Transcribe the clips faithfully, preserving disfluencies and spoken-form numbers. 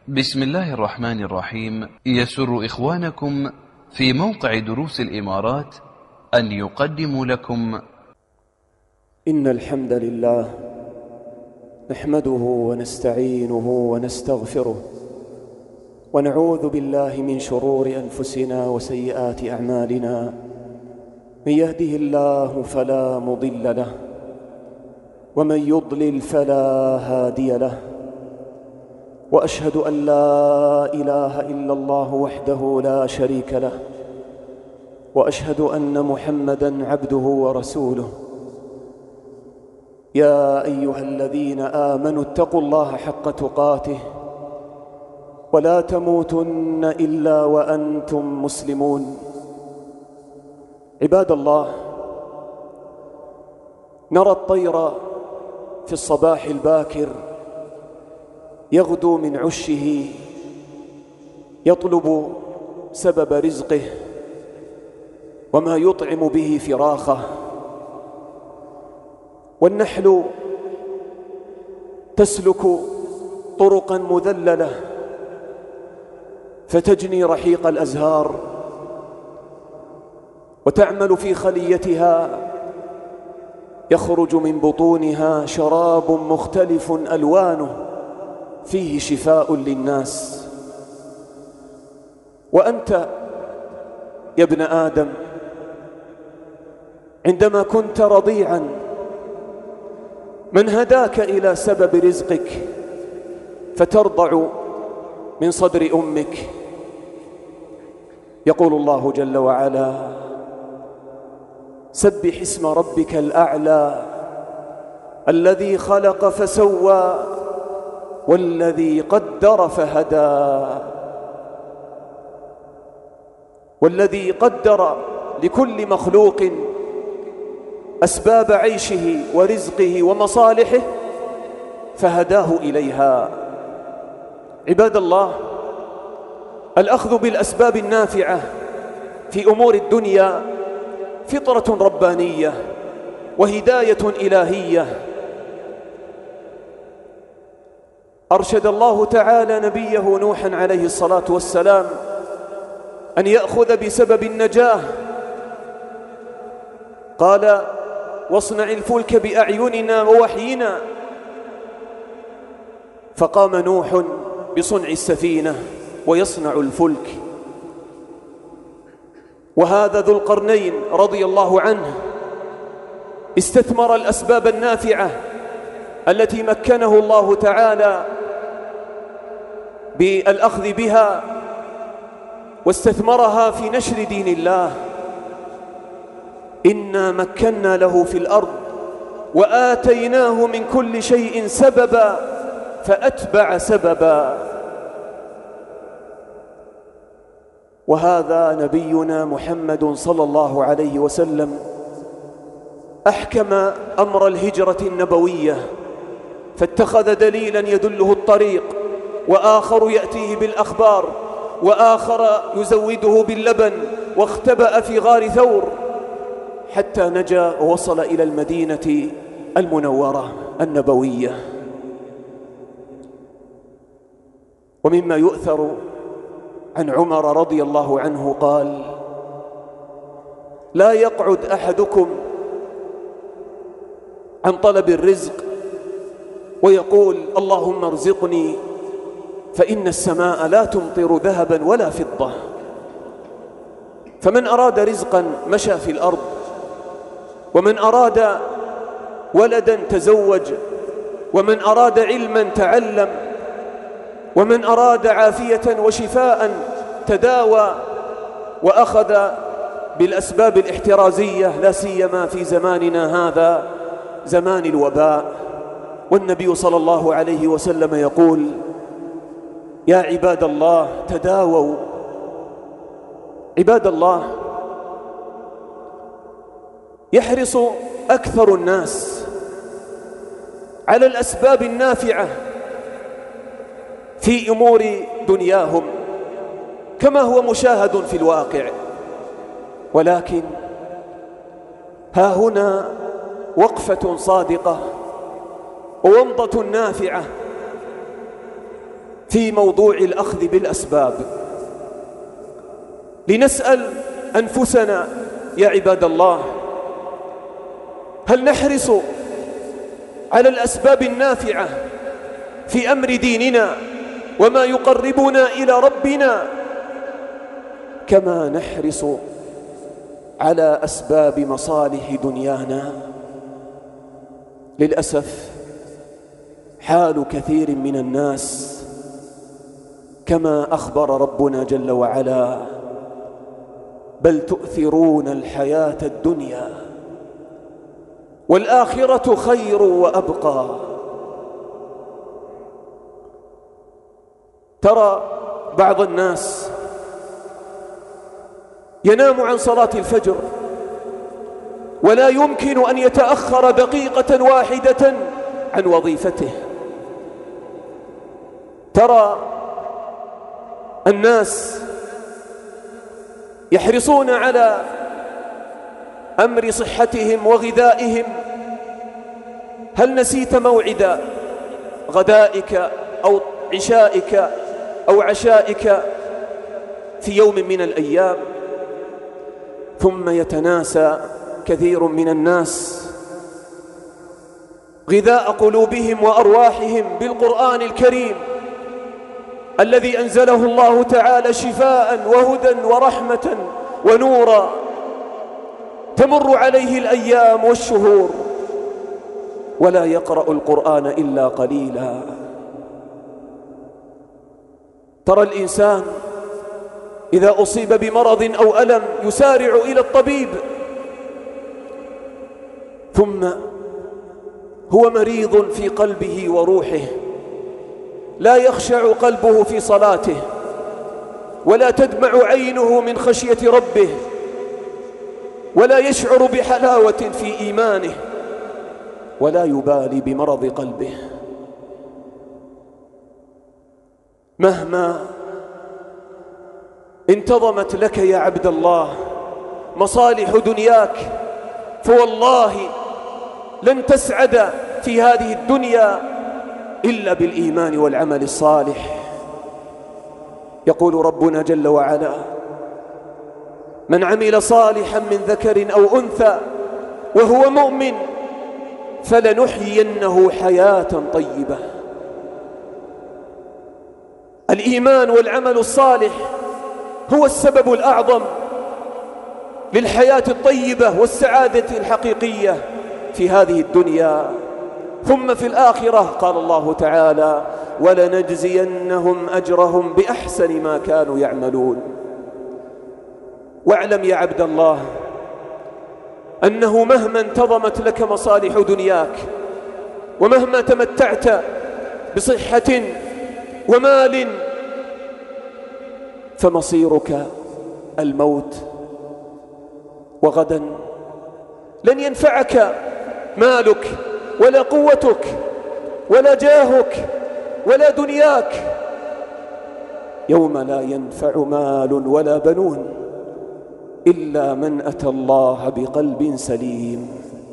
بسم الله الرحمن الرحيم. يسر إخوانكم في موقع دروس الإمارات أن يقدموا لكم إن الحمد لله نحمده ونستعينه ونستغفره ونعوذ بالله من شرور أنفسنا وسيئات أعمالنا. من يهده الله فلا مضل له ومن يضلل فلا هادي له، وأشهد أن لا إله إلا الله وحده لا شريك له، وأشهد أن محمدًا عبده ورسوله. يا أيها الذين آمنوا اتقوا الله حق تقاته ولا تموتن إلا وأنتم مسلمون. عباد الله، نرى الطير في الصباح الباكر يغدو من عشه يطلب سبب رزقه وما يطعم به فراخه، والنحل تسلك طرقا مذللة فتجني رحيق الأزهار وتعمل في خليتها، يخرج من بطونها شراب مختلف ألوانه فيه شفاء للناس. وأنت يا ابن آدم عندما كنت رضيعا من هداك إلى سبب رزقك فترضع من صدر أمك؟ يقول الله جل وعلا: سبح اسم ربك الأعلى الذي خلق فسوى والذي قدر فهدى. والذي قدر لكل مخلوق أسباب عيشه ورزقه ومصالحه فهداه إليها. عباد الله، الأخذ بالأسباب النافعة في أمور الدنيا فطرة ربانية وهداية إلهية. أرشد الله تعالى نبيه نوحا عليه الصلاة والسلام أن يأخذ بسبب النجاة. قال: واصنع الفلك بأعيننا ووحينا. فقام نوح بصنع السفينة ويصنع الفلك. وهذا ذو القرنين رضي الله عنه استثمر الأسباب النافعة التي مكنه الله تعالى بالأخذ بها واستثمرها في نشر دين الله. إنا مكنا له في الأرض وآتيناه من كل شيء سببا فأتبع سببا. وهذا نبينا محمد صلى الله عليه وسلم أحكم أمر الهجرة النبوية، فاتخذ دليلا يدله الطريق، وآخر يأتيه بالأخبار، وآخر يزوده باللبن، واختبأ في غار ثور حتى نجا ووصل إلى المدينة المنورة النبوية. ومما يؤثر عن عمر رضي الله عنه قال: لا يقعد أحدكم عن طلب الرزق ويقول: اللهم ارزقني، فإن السماء لا تمطر ذهبا ولا فضة. فمن أراد رزقا مشى في الأرض، ومن أراد ولدا تزوج، ومن أراد علما تعلم، ومن أراد عافية وشفاء تداوى، وأخذ بالأسباب الاحترازية، لا سيما في زماننا هذا زمان الوباء. والنبي صلى الله عليه وسلم يقول: يا عباد الله تداووا. عباد الله، يحرص أكثر الناس على الأسباب النافعة في أمور دنياهم كما هو مشاهد في الواقع، ولكن ها هنا وقفة صادقة وومضة نافعة في موضوع الأخذ بالأسباب، لنسأل أنفسنا يا عباد الله: هل نحرص على الأسباب النافعة في أمر ديننا وما يقربنا إلى ربنا كما نحرص على أسباب مصالح دنيانا؟ للأسف حال كثير من الناس كما أخبر ربنا جل وعلا: بل تؤثرون الحياة الدنيا والآخرة خير وأبقى. ترى بعض الناس ينام عن صلاة الفجر ولا يمكن أن يتأخر دقيقة واحدة عن وظيفته. ترى الناس يحرصون على أمر صحتهم وغذائهم. هل نسيت موعد غدائك أو عشائك أو عشائك في يوم من الأيام؟ ثم يتناسى كثير من الناس غذاء قلوبهم وأرواحهم بالقرآن الكريم الذي أنزله الله تعالى شفاء وهدى ورحمة ونورا، تمر عليه الأيام والشهور ولا يقرأ القرآن إلا قليلا. ترى الإنسان إذا أصيب بمرض أو ألم يسارع إلى الطبيب، ثم هو مريض في قلبه وروحه، لا يخشع قلبه في صلاته ولا تدمع عينه من خشية ربه ولا يشعر بحلاوة في إيمانه ولا يبالي بمرض قلبه. مهما انتظمت لك يا عبد الله مصالح دنياك فوالله لن تسعد في هذه الدنيا إلا بالإيمان والعمل الصالح. يقول ربنا جل وعلا: من عمل صالحا من ذكر أو أنثى وهو مؤمن فلنحيينه حياة طيبة. الإيمان والعمل الصالح هو السبب الأعظم للحياة الطيبة والسعادة الحقيقية في هذه الدنيا. ثم في الآخرة قال الله تعالى: ولنجزينهم أجرهم بأحسن ما كانوا يعملون. واعلم يا عبد الله أنه مهما انتظمت لك مصالح دنياك ومهما تمتعت بصحة ومال فمصيرك الموت، وغدا لن ينفعك مالك ولا قوتك ولا جاهك ولا دنياك. يوم لا ينفع مال ولا بنون إلا من أتى الله بقلب سليم.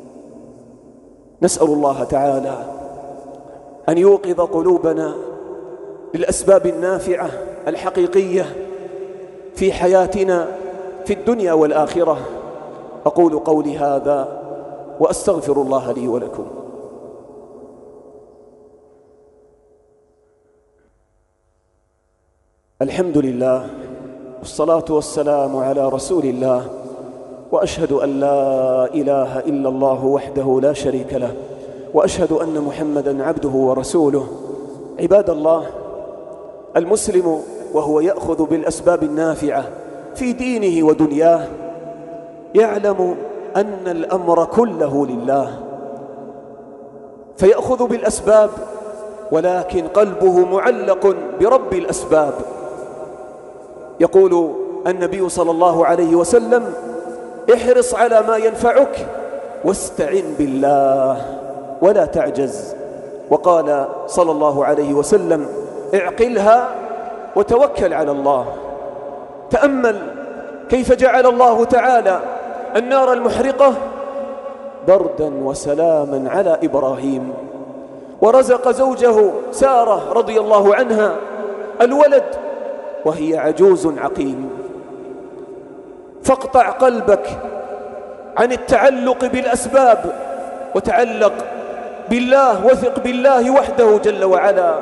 نسأل الله تعالى أن يوقظ قلوبنا للأسباب النافعة الحقيقية في حياتنا في الدنيا والآخرة. أقول قولي هذا وأستغفر الله لي ولكم. الحمد لله والصلاة والسلام على رسول الله، وأشهد أن لا إله إلا الله وحده لا شريك له، وأشهد أن محمدًا عبده ورسوله. عباد الله، المسلم وهو يأخذ بالأسباب النافعة في دينه ودنياه يعلم أن الأمر كله لله، فيأخذ بالأسباب ولكن قلبه معلق برب الأسباب. يقول النبي صلى الله عليه وسلم: احرص على ما ينفعك واستعن بالله ولا تعجز. وقال صلى الله عليه وسلم: اعقلها وتوكل على الله. تأمل كيف جعل الله تعالى النار المحرقة بردا وسلاما على إبراهيم، ورزق زوجه سارة رضي الله عنها الولد وهي عجوز عقيم. فاقطع قلبك عن التعلق بالأسباب وتعلق بالله، وثق بالله وحده جل وعلا.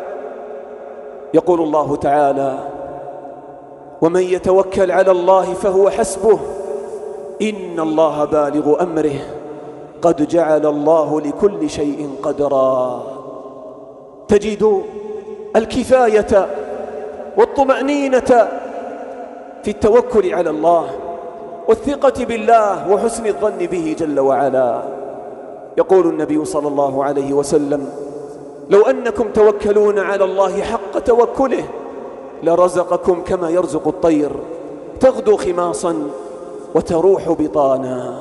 يقول الله تعالى: ومن يتوكل على الله فهو حسبه إن الله بالغ أمره قد جعل الله لكل شيء قدرا. تجد الكفاية والطمأنينة في التوكل على الله والثقة بالله وحسن الظن به جل وعلا. يقول النبي صلى الله عليه وسلم: لو أنكم توكلون على الله حق توكله لرزقكم كما يرزق الطير تغدو خماصا وتروح بطانا.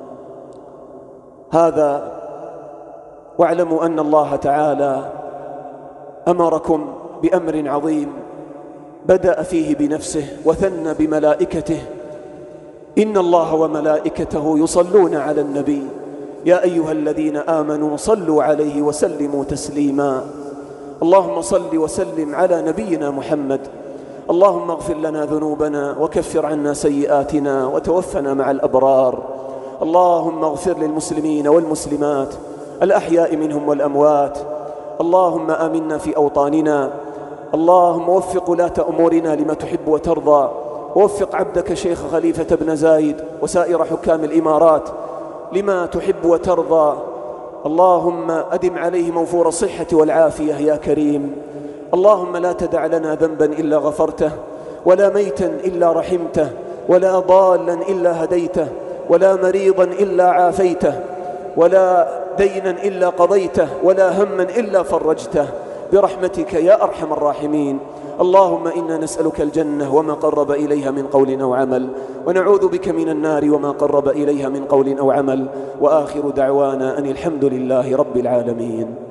هذا واعلموا أن الله تعالى أمركم بأمر عظيم بدأ فيه بنفسه وثنى بملائكته: إن الله وملائكته يصلون على النبي يا أيها الذين آمنوا صلوا عليه وسلموا تسليما. اللهم صل وسلم على نبينا محمد. اللهم اغفر لنا ذنوبنا وكفر عنا سيئاتنا وتوفنا مع الأبرار. اللهم اغفر للمسلمين والمسلمات الأحياء منهم والأموات. اللهم آمنا في أوطاننا. اللهم وفق ولاة أمورنا لما تحب وترضى. ووفق عبدك شيخ خليفة بن زايد وسائر حكام الإمارات لما تحب وترضى. اللهم أدم عليه موفور الصحة والعافية يا كريم. اللهم لا تدع لنا ذنبا إلا غفرته، ولا ميتا إلا رحمته، ولا ضالا إلا هديته، ولا مريضا إلا عافيته، ولا دينا إلا قضيته، ولا هما إلا فرجته برحمتك يا أرحم الراحمين. اللهم إنا نسألك الجنة وما قرب إليها من قول أو عمل، ونعوذ بك من النار وما قرب إليها من قول أو عمل. وآخر دعوانا أن الحمد لله رب العالمين.